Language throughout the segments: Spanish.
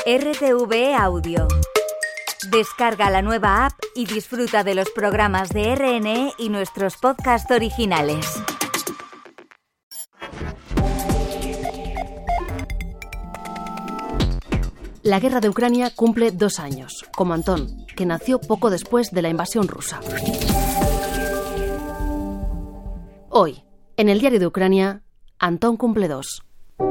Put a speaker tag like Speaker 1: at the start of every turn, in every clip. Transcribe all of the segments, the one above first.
Speaker 1: RTV Audio. Descarga la nueva app y disfruta de los programas de RNE y nuestros podcasts originales.
Speaker 2: La guerra de Ucrania cumple 2 años, como Antón, que nació poco después de la invasión rusa. Hoy, en el diario de Ucrania, Antón cumple 2.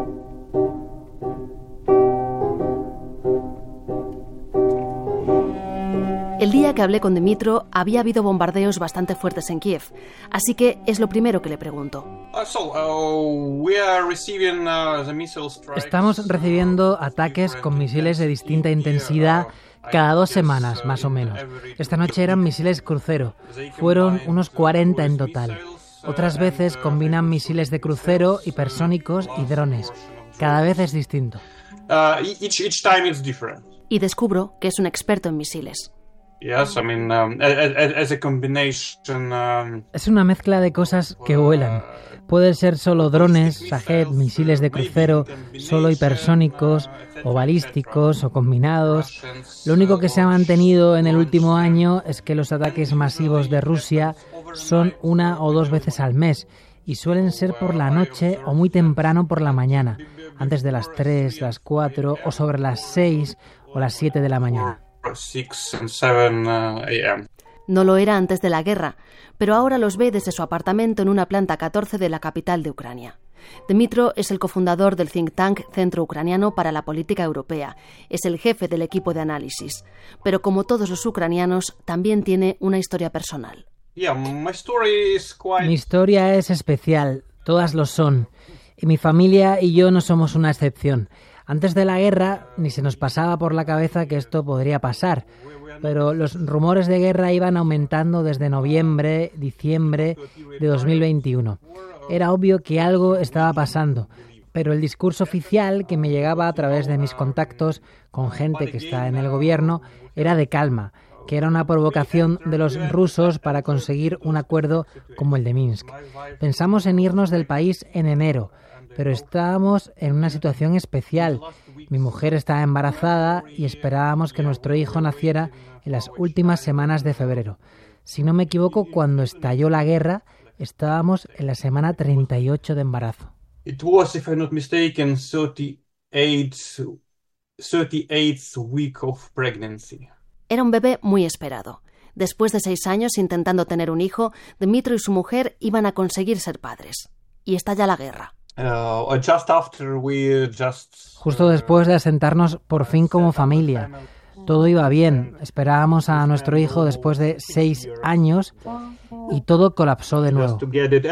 Speaker 2: El día que hablé con Dmytro había habido bombardeos bastante fuertes en Kiev, así que es lo primero que le pregunto.
Speaker 3: Estamos recibiendo ataques con misiles de distinta intensidad cada 2 semanas, más o menos. Esta noche eran misiles crucero, fueron unos 40 en total. Otras veces combinan misiles de crucero, hipersónicos y drones. Cada vez es distinto.
Speaker 2: Y descubro que es un experto en misiles.
Speaker 3: Es una mezcla de cosas que vuelan. Pueden ser solo drones, Shahed, misiles de crucero, solo hipersónicos, o balísticos, o combinados. Lo único que se ha mantenido en el último año es que los ataques masivos de Rusia son 1 o 2 veces al mes, y suelen ser por la noche o muy temprano por la mañana, antes de las 3, las 4 o sobre las 6 o las 7 de la mañana.
Speaker 4: 6 and 7 a.m.
Speaker 2: No lo era antes de la guerra, pero ahora los ve desde su apartamento en una planta 14 de la capital de Ucrania. Dmytro es el cofundador del think tank Centro Ucraniano para la Política Europea. Es el jefe del equipo de análisis. Pero como todos los ucranianos, también tiene una historia personal.
Speaker 3: Mi historia es especial, todas lo son. Y mi familia y yo no somos una excepción. Antes de la guerra ni se nos pasaba por la cabeza que esto podría pasar, pero los rumores de guerra iban aumentando desde noviembre, diciembre de 2021. Era obvio que algo estaba pasando, pero el discurso oficial que me llegaba a través de mis contactos con gente que está en el gobierno era de calma, que era una provocación de los rusos para conseguir un acuerdo como el de Minsk. Pensamos en irnos del país en enero, pero estábamos en una situación especial. Mi mujer estaba embarazada y esperábamos que nuestro hijo naciera en las últimas semanas de febrero. Si no me equivoco, cuando estalló la guerra, estábamos en la semana 38 de embarazo.
Speaker 4: It was, if I'm not mistaken, 38th week of pregnancy.
Speaker 2: Era un bebé muy esperado. Después de 6 años intentando tener un hijo, Dmytro y su mujer iban a conseguir ser padres. Y estalla la guerra.
Speaker 3: Justo después de asentarnos por fin como familia. Todo iba bien. Esperábamos a nuestro hijo después de 6 años y todo colapsó de nuevo.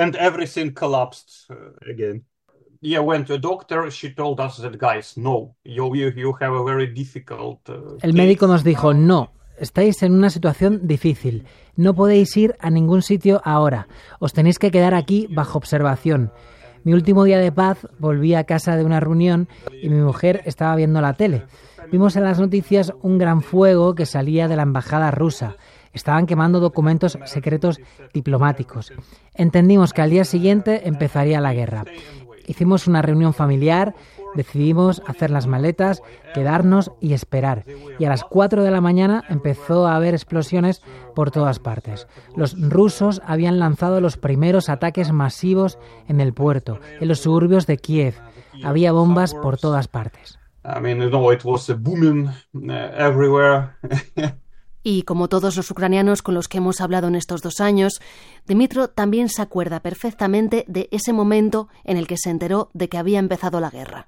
Speaker 3: El médico nos dijo, no, estáis en una situación difícil. No podéis ir a ningún sitio ahora. Os tenéis que quedar aquí bajo observación. Mi último día de paz volví a casa de una reunión y mi mujer estaba viendo la tele. Vimos en las noticias un gran fuego que salía de la embajada rusa. Estaban quemando documentos secretos diplomáticos. Entendimos que al día siguiente empezaría la guerra. Hicimos una reunión familiar, decidimos hacer las maletas, quedarnos y esperar. Y a las 4 de la mañana empezó a haber explosiones por todas partes. Los rusos habían lanzado los primeros ataques masivos en el puerto, en los suburbios de Kiev. Había bombas por todas partes.
Speaker 4: It was booming everywhere.
Speaker 2: Y como todos los ucranianos con los que hemos hablado en estos 2 años, Dmytro también se acuerda perfectamente de ese momento en el que se enteró de que había empezado la guerra.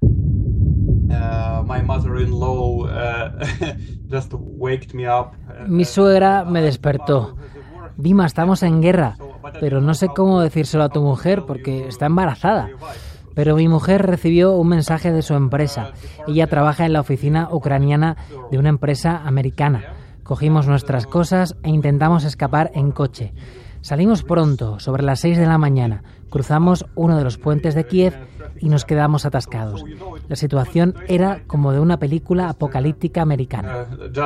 Speaker 3: Mi suegra me despertó. Dima, estamos en guerra, pero no sé cómo decírselo a tu mujer porque está embarazada. Pero mi mujer recibió un mensaje de su empresa. Ella trabaja en la oficina ucraniana de una empresa americana. Cogimos nuestras cosas e intentamos escapar en coche. Salimos pronto, sobre las 6 de la mañana. Cruzamos uno de los puentes de Kiev y nos quedamos atascados. La situación era como de una película apocalíptica americana.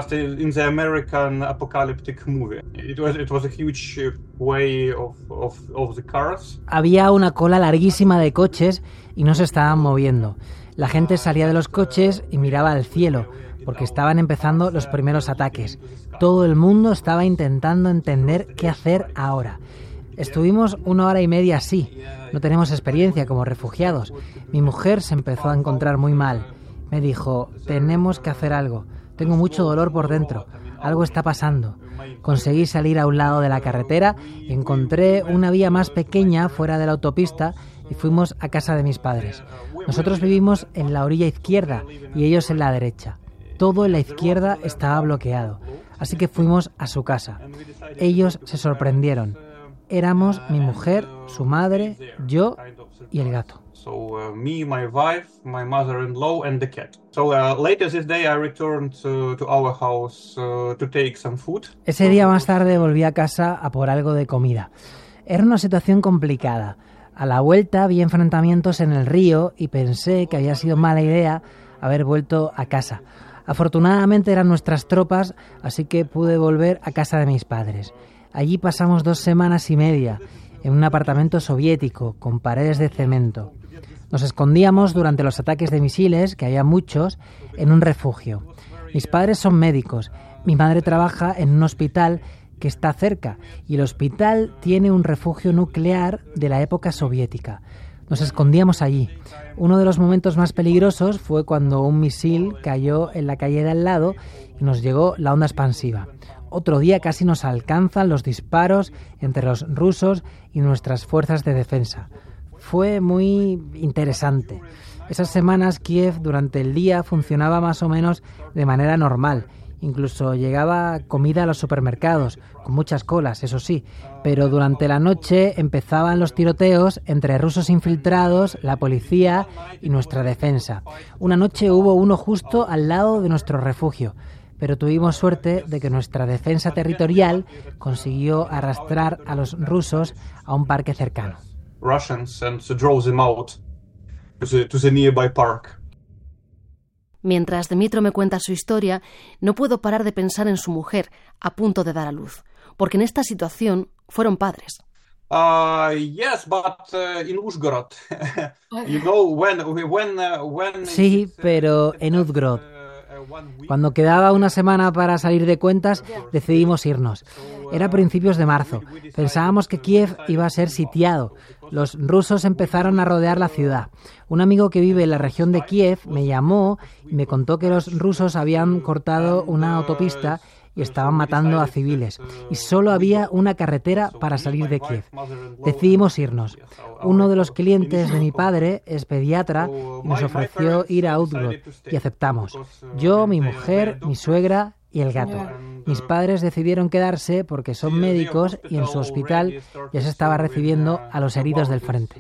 Speaker 3: Había una cola larguísima de coches y no se estaban moviendo. La gente salía de los coches y miraba al cielo. porque estaban empezando los primeros ataques. Todo el mundo estaba intentando entender qué hacer ahora. Estuvimos 1 hora y media así. No tenemos experiencia como refugiados. Mi mujer se empezó a encontrar muy mal. Me dijo, tenemos que hacer algo. Tengo mucho dolor por dentro. Algo está pasando. Conseguí salir a un lado de la carretera, encontré una vía más pequeña fuera de la autopista y fuimos a casa de mis padres. Nosotros vivimos en la orilla izquierda y ellos en la derecha. Todo en la izquierda estaba bloqueado, así que fuimos a su casa. Ellos se sorprendieron. Éramos mi mujer, su madre, yo y el gato.
Speaker 4: So me, my wife, my mother-in-law and the cat. So later this day I returned to our house to take some food.
Speaker 3: Ese día más tarde volví a casa a por algo de comida. Era una situación complicada. A la vuelta vi enfrentamientos en el río y pensé que había sido mala idea haber vuelto a casa. Afortunadamente eran nuestras tropas, así que pude volver a casa de mis padres. Allí pasamos 2 semanas y media, en un apartamento soviético, con paredes de cemento. Nos escondíamos durante los ataques de misiles, que había muchos, en un refugio. Mis padres son médicos. Mi madre trabaja en un hospital que está cerca, y el hospital tiene un refugio nuclear de la época soviética. Nos escondíamos allí. Uno de los momentos más peligrosos fue cuando un misil cayó en la calle de al lado y nos llegó la onda expansiva. Otro día casi nos alcanzan los disparos entre los rusos y nuestras fuerzas de defensa. Fue muy interesante. Esas semanas Kiev durante el día funcionaba más o menos de manera normal. Incluso llegaba comida a los supermercados, con muchas colas, eso sí. Pero durante la noche empezaban los tiroteos entre rusos infiltrados, la policía y nuestra defensa. Una noche hubo uno justo al lado de nuestro refugio. Pero tuvimos suerte de que nuestra defensa territorial consiguió arrastrar a los rusos a un parque cercano.
Speaker 4: Russians and drove them out to the nearby park.
Speaker 2: Mientras Dmytro me cuenta su historia, no puedo parar de pensar en su mujer, a punto de dar a luz, porque en esta situación fueron padres.
Speaker 4: Yes, but in Uzhgorod. You know, when
Speaker 3: Sí, pero en Uzhgorod. Cuando quedaba una semana para salir de cuentas, decidimos irnos. Era principios de marzo. Pensábamos que Kiev iba a ser sitiado. Los rusos empezaron a rodear la ciudad. Un amigo que vive en la región de Kiev me llamó y me contó que los rusos habían cortado una autopista y estaban matando a civiles. Y solo había una carretera para salir de Kiev. Decidimos irnos. Uno de los clientes de mi padre es pediatra y nos ofreció ir a Uzhgorod y aceptamos. Yo, mi mujer, mi suegra y el gato. Mis padres decidieron quedarse porque son médicos y en su hospital ya se estaba recibiendo a los heridos del frente.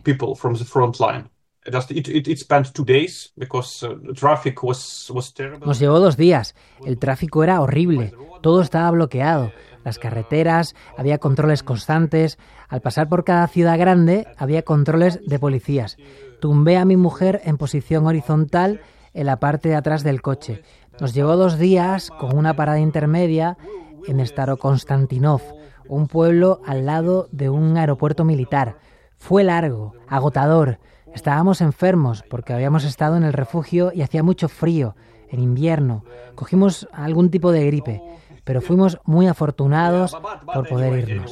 Speaker 3: Nos llevó 2 días. El tráfico era horrible. Todo estaba bloqueado. Las carreteras, había controles constantes. Al pasar por cada ciudad grande, había controles de policías. Tumbé a mi mujer en posición horizontal en la parte de atrás del coche. Nos llevó 2 días con una parada intermedia en Starokonstantinov, un pueblo al lado de un aeropuerto militar. Fue largo, agotador. Estábamos enfermos porque habíamos estado en el refugio y hacía mucho frío, en invierno. Cogimos algún tipo de gripe, pero fuimos muy afortunados por poder irnos.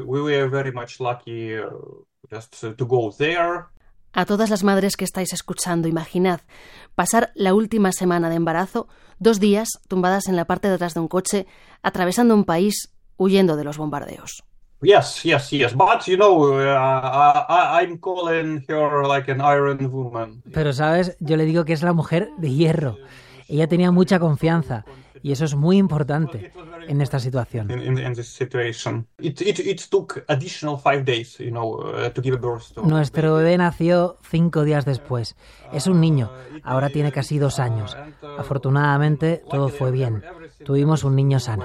Speaker 2: A todas las madres que estáis escuchando, imaginad pasar la última semana de embarazo, 2 días tumbadas en la parte de atrás de un coche, atravesando un país, huyendo de los bombardeos.
Speaker 4: Yes, but you know, I'm calling her like an iron woman.
Speaker 3: Pero, ¿sabes? Yo le digo que es la mujer de hierro. Ella tenía mucha confianza y eso es muy importante en esta situación. Nuestro bebé nació 5 días después. Es un niño, ahora tiene casi 2 años. Afortunadamente, todo fue bien. Tuvimos un niño sano.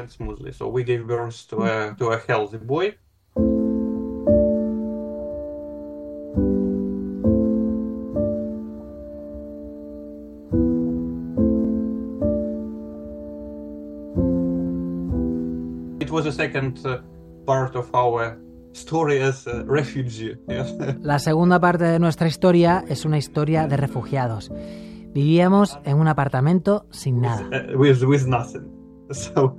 Speaker 4: It was the second part of our story as a refugee.
Speaker 3: La segunda parte de nuestra historia es una historia de refugiados. Vivíamos en un apartamento sin nada.
Speaker 4: With nothing. So,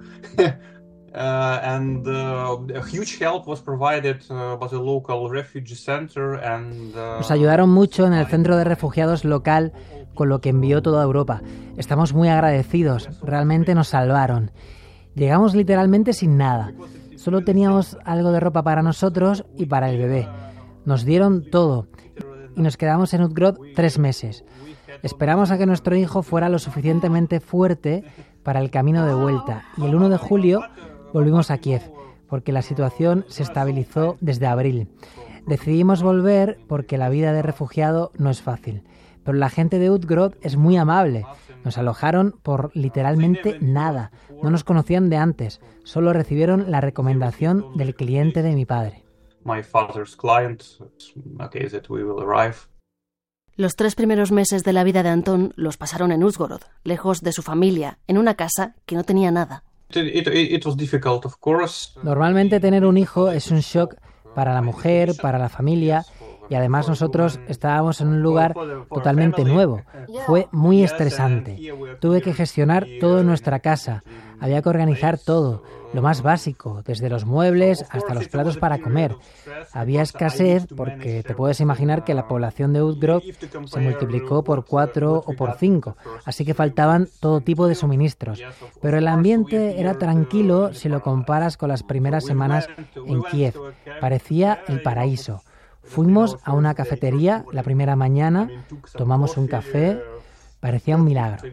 Speaker 4: and a huge help was provided by the local refugee center and
Speaker 3: Nos ayudaron mucho en el centro de refugiados local con lo que envió toda Europa. Estamos muy agradecidos, realmente nos salvaron. Llegamos literalmente sin nada. Solo teníamos algo de ropa para nosotros y para el bebé. Nos dieron todo y nos quedamos en Uzhhorod 3 meses. Esperamos a que nuestro hijo fuera lo suficientemente fuerte para el camino de vuelta y el 1 de julio volvimos a Kiev porque la situación se estabilizó desde abril. Decidimos volver porque la vida de refugiado no es fácil, pero la gente de Uzhhorod es muy amable. Nos alojaron por literalmente nada, no nos conocían de antes, solo recibieron la recomendación del cliente de mi padre.
Speaker 4: My father's client, okay, that we will arrive.
Speaker 2: Los 3 primeros meses de la vida de Anton los pasaron en Uzhhorod, lejos de su familia, en una casa que no tenía nada.
Speaker 4: It was difficult, of course.
Speaker 3: Normalmente tener un hijo es un shock para la mujer, para la familia, y además nosotros estábamos en un lugar totalmente nuevo. Fue muy estresante. Tuve que gestionar todo en nuestra casa. Había que organizar todo, lo más básico, desde los muebles hasta los platos para comer. Había escasez porque te puedes imaginar que la población de Uzhhorod se multiplicó por 4 o por 5, así que faltaban todo tipo de suministros. Pero el ambiente era tranquilo si lo comparas con las primeras semanas en Kiev. Parecía el paraíso. Fuimos a una cafetería la primera mañana, tomamos un café, parecía un milagro.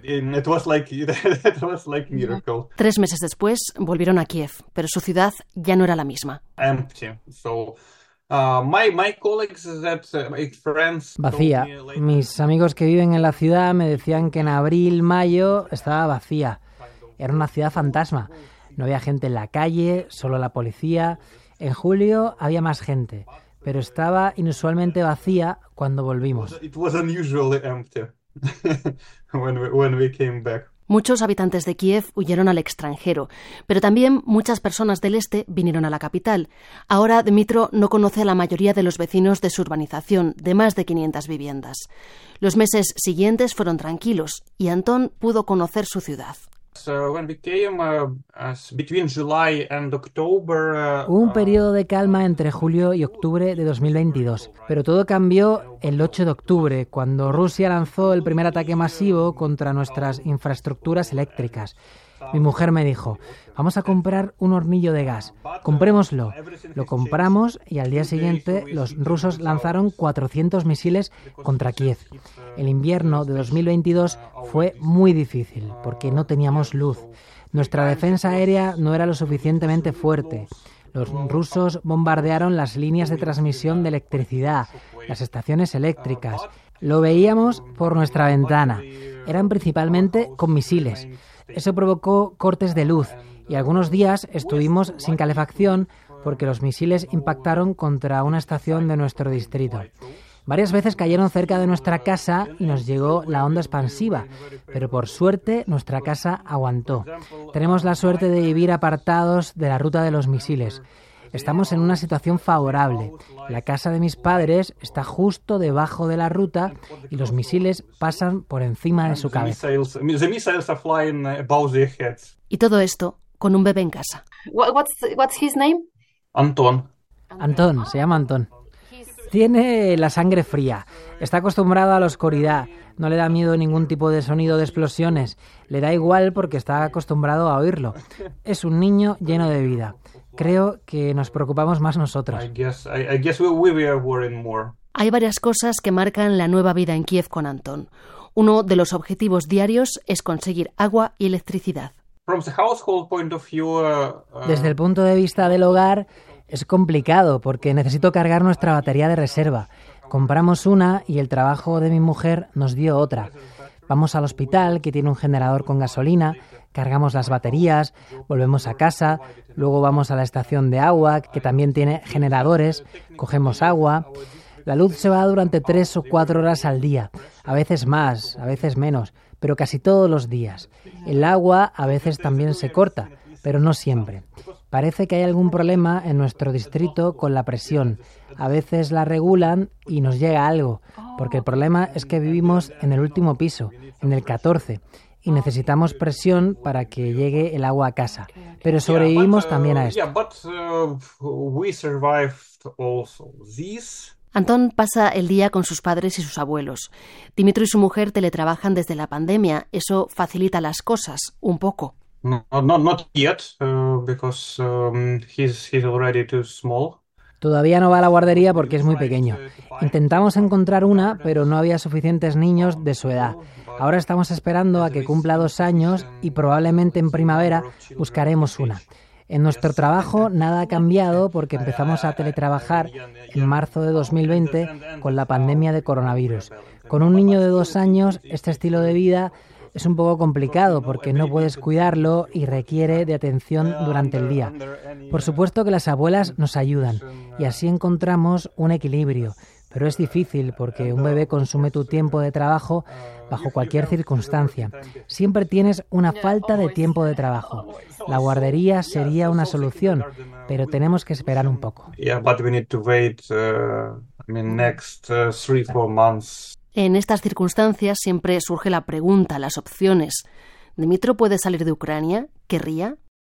Speaker 2: 3 meses después volvieron a Kiev, pero su ciudad ya no era la misma.
Speaker 3: Vacía. Mis amigos que viven en la ciudad me decían que en abril, mayo estaba vacía. Era una ciudad fantasma. No había gente en la calle, solo la policía. En julio había más gente, pero estaba inusualmente vacía cuando volvimos.
Speaker 2: Muchos habitantes de Kiev huyeron al extranjero, pero también muchas personas del este vinieron a la capital. Ahora Dmytro no conoce a la mayoría de los vecinos de su urbanización, de más de 500 viviendas. Los meses siguientes fueron tranquilos y Anton pudo conocer su ciudad.
Speaker 3: Hubo un periodo de calma entre julio y octubre de 2022, pero todo cambió el 8 de octubre, cuando Rusia lanzó el primer ataque masivo contra nuestras infraestructuras eléctricas. Mi mujer me dijo, vamos a comprar un hornillo de gas, comprémoslo. Lo compramos y al día siguiente los rusos lanzaron 400 misiles contra Kiev. El invierno de 2022 fue muy difícil porque no teníamos luz. Nuestra defensa aérea no era lo suficientemente fuerte. Los rusos bombardearon las líneas de transmisión de electricidad, las estaciones eléctricas. Lo veíamos por nuestra ventana. Eran principalmente con misiles. Eso provocó cortes de luz y algunos días estuvimos sin calefacción porque los misiles impactaron contra una estación de nuestro distrito. Varias veces cayeron cerca de nuestra casa y nos llegó la onda expansiva, pero por suerte nuestra casa aguantó. Tenemos la suerte de vivir apartados de la ruta de los misiles. Estamos en una situación favorable. La casa de mis padres está justo debajo de la ruta y los misiles pasan por encima de su cabeza.
Speaker 2: Y todo esto con un bebé en casa.
Speaker 5: What's his name?
Speaker 4: Anton.
Speaker 3: Anton, se llama Anton. Tiene la sangre fría, está acostumbrado a la oscuridad, no le da miedo ningún tipo de sonido de explosiones, le da igual porque está acostumbrado a oírlo. Es un niño lleno de vida. Creo que nos preocupamos más nosotros.
Speaker 2: Hay varias cosas que marcan la nueva vida en Kiev con Anton. Uno de los objetivos diarios es conseguir agua y electricidad.
Speaker 3: Desde el punto de vista del hogar, es complicado porque necesito cargar nuestra batería de reserva. Compramos una y el trabajo de mi mujer nos dio otra. Vamos al hospital, que tiene un generador con gasolina, cargamos las baterías, volvemos a casa, luego vamos a la estación de agua, que también tiene generadores, cogemos agua. La luz se va durante 3 o 4 horas al día, a veces más, a veces menos, pero casi todos los días. El agua a veces también se corta. pero no siempre. Parece que hay algún problema en nuestro distrito con la presión. A veces la regulan y nos llega algo, porque el problema es que vivimos en el último piso, en el 14, y necesitamos presión para que llegue el agua a casa. Pero sobrevivimos también a esto.
Speaker 2: Antón pasa el día con sus padres y sus abuelos. Dimitro y su mujer teletrabajan desde la pandemia. Eso facilita las cosas, un poco.
Speaker 4: No, not yet, because he's already too small.
Speaker 3: Todavía no va a la guardería porque es muy pequeño. Intentamos encontrar una, pero no había suficientes niños de su edad. Ahora estamos esperando a que cumpla 2 años y probablemente en primavera buscaremos una. En nuestro trabajo nada ha cambiado porque empezamos a teletrabajar en marzo de 2020 con la pandemia de coronavirus. Con un niño de 2 años, este estilo de vida es un poco complicado porque no puedes cuidarlo y requiere de atención durante el día. Por supuesto que las abuelas nos ayudan y así encontramos un equilibrio, pero es difícil porque un bebé consume tu tiempo de trabajo bajo cualquier circunstancia. Siempre tienes una falta de tiempo de trabajo. La guardería sería una solución, pero tenemos que esperar un poco.
Speaker 4: Next 3-4 months.
Speaker 2: En estas circunstancias siempre surge la pregunta, las opciones. ¿Dimitro puede salir de Ucrania? ¿Querría?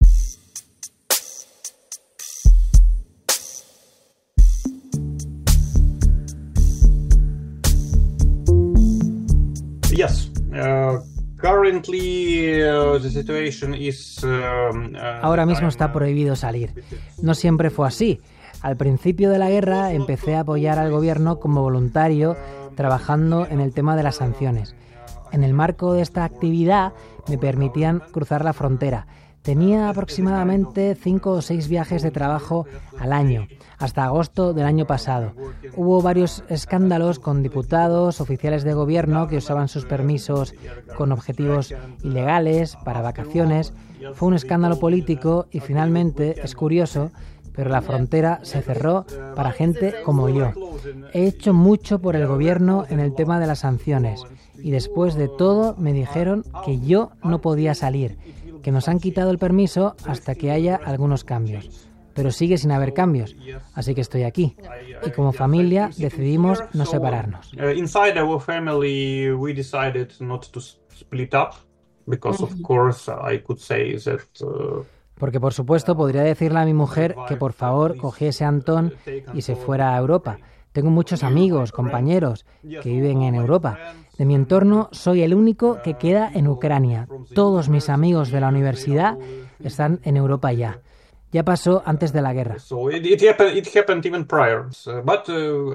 Speaker 4: Yes. Currently, the situation is.
Speaker 3: Ahora mismo está prohibido salir. No siempre fue así. Al principio de la guerra empecé a apoyar al gobierno como voluntario, trabajando en el tema de las sanciones. En el marco de esta actividad me permitían cruzar la frontera. Tenía aproximadamente 5 o 6 viajes de trabajo al año, hasta agosto del año pasado. Hubo varios escándalos con diputados, oficiales de gobierno que usaban sus permisos con objetivos ilegales, para vacaciones. Fue un escándalo político y finalmente, es curioso, pero la frontera se cerró para gente como yo. He hecho mucho por el gobierno en el tema de las sanciones y después de todo me dijeron que yo no podía salir, que nos han quitado el permiso hasta que haya algunos cambios. Pero sigue sin haber cambios, así que estoy aquí. Y como familia decidimos no separarnos.
Speaker 4: Inside our family we decided not to split up because of course I could say that
Speaker 3: Porque, por supuesto, podría decirle a mi mujer que por favor cogiese a Antón y se fuera a Europa. Tengo muchos amigos, compañeros, que viven en Europa. De mi entorno, soy el único que queda en Ucrania. Todos mis amigos de la universidad están en Europa ya. Ya pasó antes de la guerra.
Speaker 4: It happened even prior. But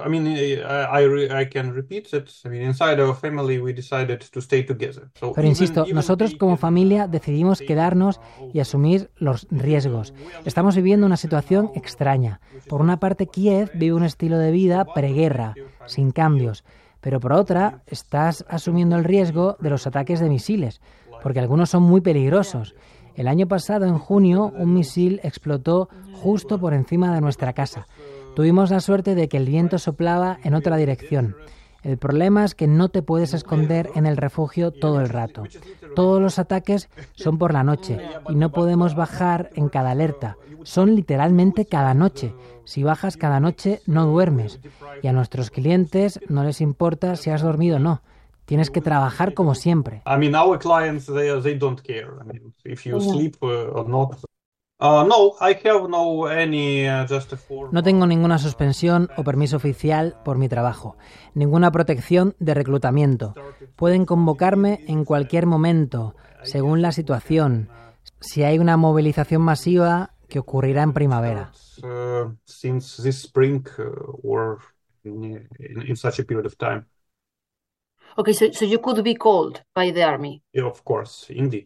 Speaker 4: I can repeat that. Inside our family we decided to stay together.
Speaker 3: Pero insisto, nosotros como familia decidimos quedarnos y asumir los riesgos. Estamos viviendo una situación extraña. Por una parte, Kiev vive un estilo de vida preguerra, sin cambios. Pero por otra, estás asumiendo el riesgo de los ataques de misiles, porque algunos son muy peligrosos. El año pasado, en junio, un misil explotó justo por encima de nuestra casa. Tuvimos la suerte de que el viento soplaba en otra dirección. El problema es que no te puedes esconder en el refugio todo el rato. Todos los ataques son por la noche y no podemos bajar en cada alerta. Son literalmente cada noche. Si bajas cada noche, no duermes. Y a nuestros clientes no les importa si has dormido o no. Tienes que trabajar como siempre.
Speaker 4: Our clients, they don't care. If you sleep or not. No, I have no any just for...
Speaker 3: No tengo ninguna suspensión o permiso oficial por mi trabajo, ninguna protección de reclutamiento. Pueden convocarme en cualquier momento, según la situación. Si hay una movilización masiva que ocurrirá en primavera.
Speaker 4: Since this spring or in such a period of time.
Speaker 5: Okay, so you could be called by the army.
Speaker 4: Yeah, of course, indeed.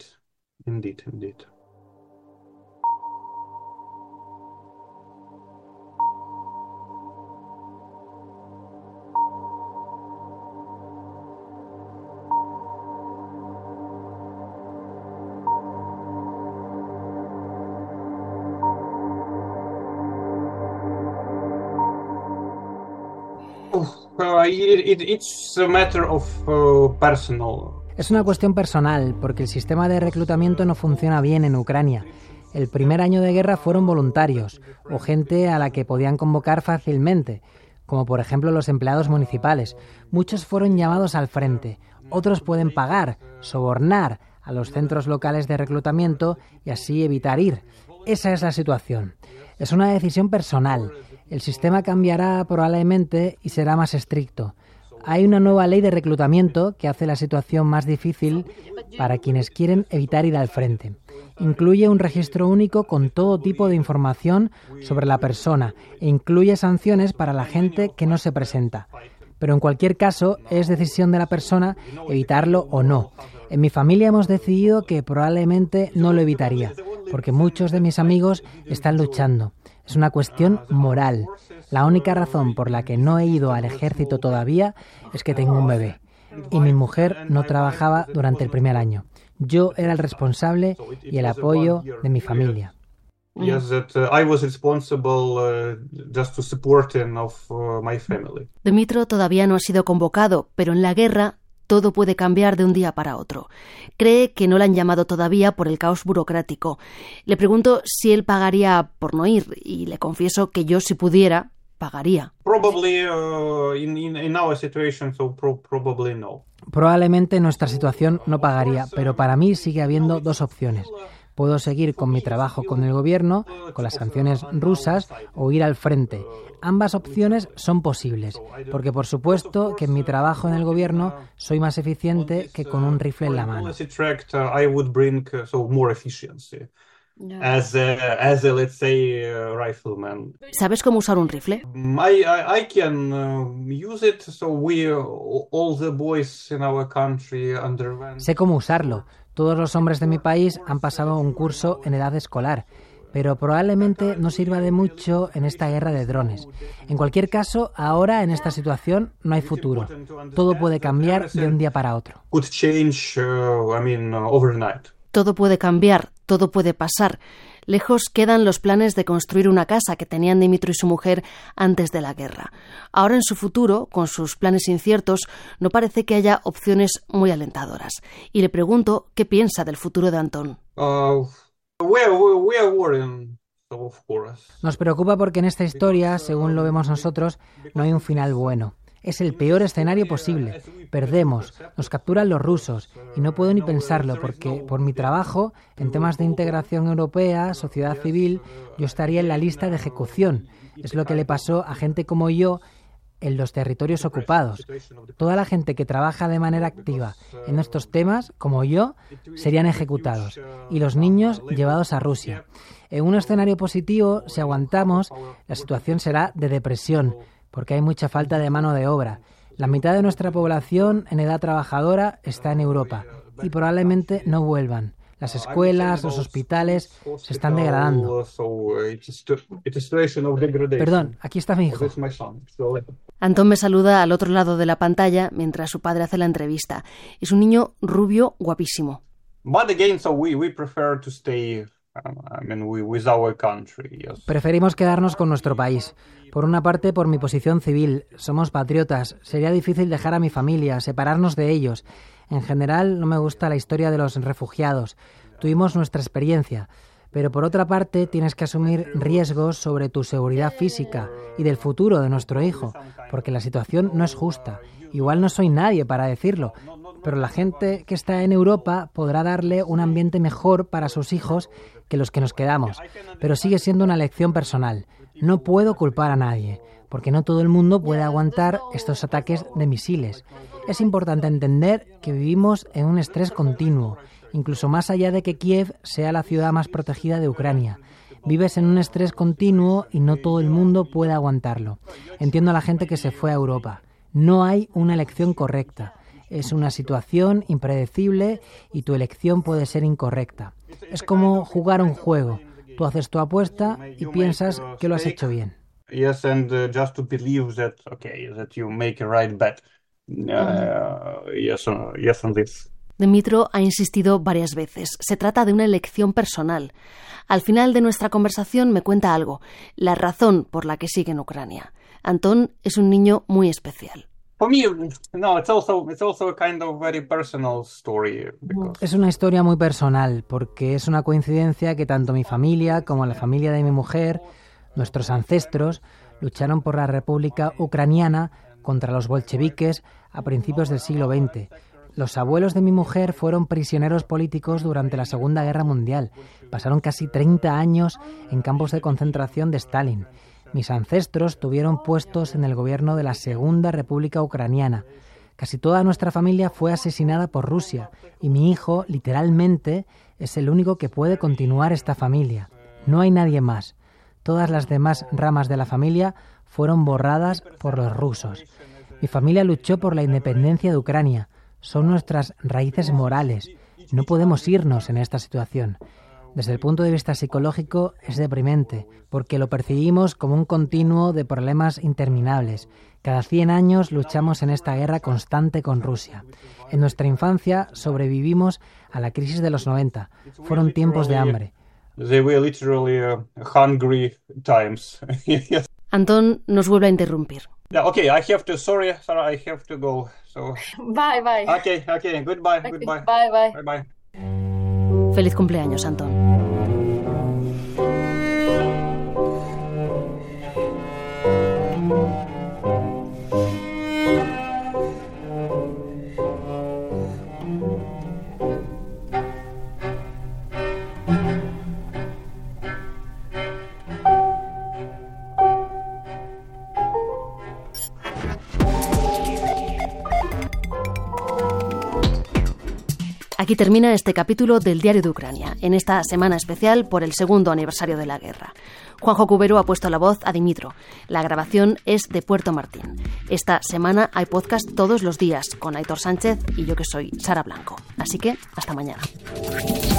Speaker 4: It's a matter of personal.
Speaker 3: Es una cuestión personal, porque el sistema de reclutamiento no funciona bien en Ucrania. El primer año de guerra fueron voluntarios o gente a la que podían convocar fácilmente, como por ejemplo los empleados municipales. Muchos fueron llamados al frente, otros pueden pagar, sobornar a los centros locales de reclutamiento y así evitar ir. Esa es la situación. Es una decisión personal. El sistema cambiará probablemente y será más estricto. Hay una nueva ley de reclutamiento que hace la situación más difícil para quienes quieren evitar ir al frente. Incluye un registro único con todo tipo de información sobre la persona e incluye sanciones para la gente que no se presenta. Pero en cualquier caso, es decisión de la persona evitarlo o no. En mi familia hemos decidido que probablemente no lo evitaría, porque muchos de mis amigos están luchando. Es una cuestión moral. La única razón por la que no he ido al ejército todavía es que tengo un bebé. Y mi mujer no trabajaba durante el primer año. Yo era el responsable y el apoyo de mi familia.
Speaker 4: Yes, that I was responsible just to supporting of my family.
Speaker 2: Dmytro todavía no ha sido convocado, pero en la guerra todo puede cambiar de un día para otro. Cree que no le han llamado todavía por el caos burocrático. Le pregunto si él pagaría por no ir y le confieso que yo, si pudiera, pagaría.
Speaker 4: Probably in our situation, so probably no.
Speaker 3: Probablemente en nuestra situación no pagaría, pero para mí sigue habiendo dos opciones. Puedo seguir con mi trabajo con el gobierno, con las sanciones rusas, o ir al frente. Ambas opciones son posibles, porque por supuesto que en mi trabajo en el gobierno soy más eficiente que con un rifle en la mano.
Speaker 4: Let's say, rifleman.
Speaker 2: ¿Sabes cómo usar un rifle?
Speaker 4: I can use it, so all the boys in our country underwent.
Speaker 3: Sé cómo usarlo. Todos los hombres de mi país han pasado un curso en edad escolar, pero probablemente no sirva de mucho en esta guerra de drones. En cualquier caso, ahora en esta situación no hay futuro. Todo puede cambiar de un día para otro.
Speaker 4: Overnight.
Speaker 2: Todo puede cambiar, todo puede pasar. Lejos quedan los planes de construir una casa que tenían Dmytro y su mujer antes de la guerra. Ahora en su futuro, con sus planes inciertos, no parece que haya opciones muy alentadoras. Y le pregunto qué piensa del futuro de Anton.
Speaker 4: We are worrying, of course.
Speaker 3: Nos preocupa porque en esta historia, según lo vemos nosotros, no hay un final bueno. Es el peor escenario posible. Perdemos, nos capturan los rusos y no puedo ni pensarlo porque por mi trabajo en temas de integración europea, sociedad civil, yo estaría en la lista de ejecución. Es lo que le pasó a gente como yo en los territorios ocupados. Toda la gente que trabaja de manera activa en estos temas, como yo, serían ejecutados y los niños llevados a Rusia. En un escenario positivo, si aguantamos, la situación será de depresión, porque hay mucha falta de mano de obra. La mitad de nuestra población en edad trabajadora está en Europa y probablemente no vuelvan. Las escuelas, los hospitales se están degradando. Perdón, aquí está mi hijo.
Speaker 2: Anton me saluda al otro lado de la pantalla mientras su padre hace la entrevista. Es un niño rubio guapísimo.
Speaker 3: Preferimos quedarnos con nuestro país. Por una parte, por mi posición civil. Somos patriotas. Sería difícil dejar a mi familia, separarnos de ellos. En general, no me gusta la historia de los refugiados. Tuvimos nuestra experiencia. Pero por otra parte, tienes que asumir riesgos sobre tu seguridad física y del futuro de nuestro hijo, porque la situación no es justa. Igual no soy nadie para decirlo, pero la gente que está en Europa podrá darle un ambiente mejor para sus hijos que los que nos quedamos. Pero sigue siendo una elección personal. No puedo culpar a nadie, porque no todo el mundo puede aguantar estos ataques de misiles. Es importante entender que vivimos en un estrés continuo, incluso más allá de que Kiev sea la ciudad más protegida de Ucrania. Vives en un estrés continuo y no todo el mundo puede aguantarlo. Entiendo a la gente que se fue a Europa. No hay una elección correcta. Es una situación impredecible y tu elección puede ser incorrecta. Es como jugar un juego. Tú haces tu apuesta y piensas que lo has hecho bien.
Speaker 4: Yes, and just to believe that you make a right bet. Yes on this.
Speaker 2: Dmytro ha insistido varias veces. Se trata de una elección personal. Al final de nuestra conversación me cuenta algo, la razón por la que sigue en Ucrania. Anton es un niño muy especial.
Speaker 4: For me, no, it's also a kind of very personal story.
Speaker 3: Es una historia muy personal, porque es una coincidencia que tanto mi familia como la familia de mi mujer, nuestros ancestros, lucharon por la República Ucraniana contra los bolcheviques a principios del siglo XX. Los abuelos de mi mujer fueron prisioneros políticos durante la Segunda Guerra Mundial. Pasaron casi 30 años en campos de concentración de Stalin. Mis ancestros tuvieron puestos en el gobierno de la Segunda República Ucraniana. Casi toda nuestra familia fue asesinada por Rusia y mi hijo, literalmente, es el único que puede continuar esta familia. No hay nadie más. Todas las demás ramas de la familia fueron borradas por los rusos. Mi familia luchó por la independencia de Ucrania. Son nuestras raíces morales. No podemos irnos en esta situación. Desde el punto de vista psicológico es deprimente, porque lo percibimos como un continuo de problemas interminables. Cada 100 años luchamos en esta guerra constante con Rusia. En nuestra infancia sobrevivimos a la crisis de los 90. Fueron tiempos de hambre.
Speaker 4: They were literally hungry times.
Speaker 2: Antón nos vuelve a interrumpir.
Speaker 4: Yeah, okay, I have to. Sorry, Sarah, I have to go. So.
Speaker 5: Bye.
Speaker 4: Okay, goodbye.
Speaker 5: Okay,
Speaker 4: Goodbye.
Speaker 5: Bye.
Speaker 2: Feliz cumpleaños, Antón. Aquí termina este capítulo del Diario de Ucrania, en esta semana especial por el 2º aniversario de la guerra. Juanjo Cubero ha puesto la voz a Dimitro. La grabación es de Puerto Martín. Esta semana hay podcast todos los días con Aitor Sánchez y yo que soy Sara Blanco. Así que, hasta mañana.